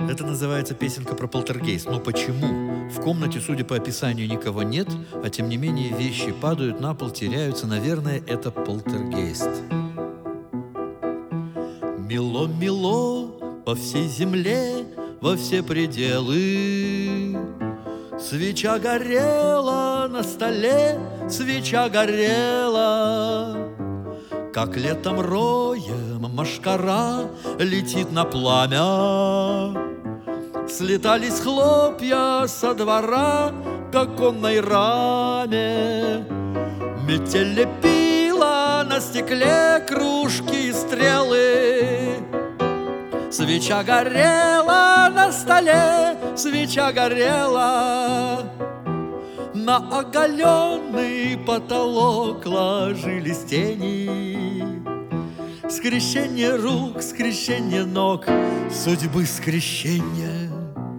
Это называется песенка про полтергейст. Но почему? В комнате, судя по описанию, никого нет, а тем не менее вещи падают на пол, теряются. Наверное, это полтергейст. Мело-мело по всей земле, во все пределы. Свеча горела на столе, свеча горела. Как летом роем мошкара летит на пламя. Слетались хлопья со двора к оконной раме. Метель лепила на стекле кружки и стрелы. Свеча горела на столе, свеча горела. На оголенный потолок ложились тени. Скрещение рук, скрещение ног, судьбы скрещения.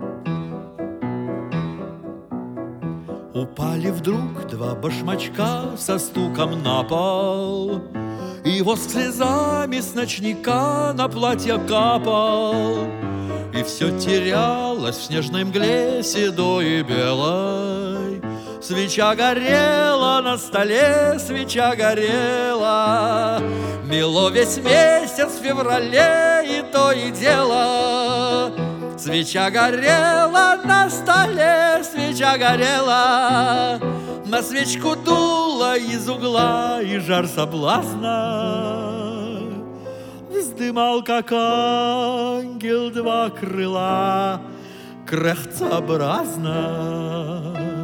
Упали вдруг два башмачка со стуком на пол, и воск слезами с ночника на платье капал. И все терялось в снежной мгле седой и белой. Свеча горела на столе, свеча горела. Мело весь месяц в феврале, и то и дело. Свеча горела на столе, свеча горела. На свечку дуло из угла, и жар соблазна вздымал, как ангел, два крыла крехцеобразно.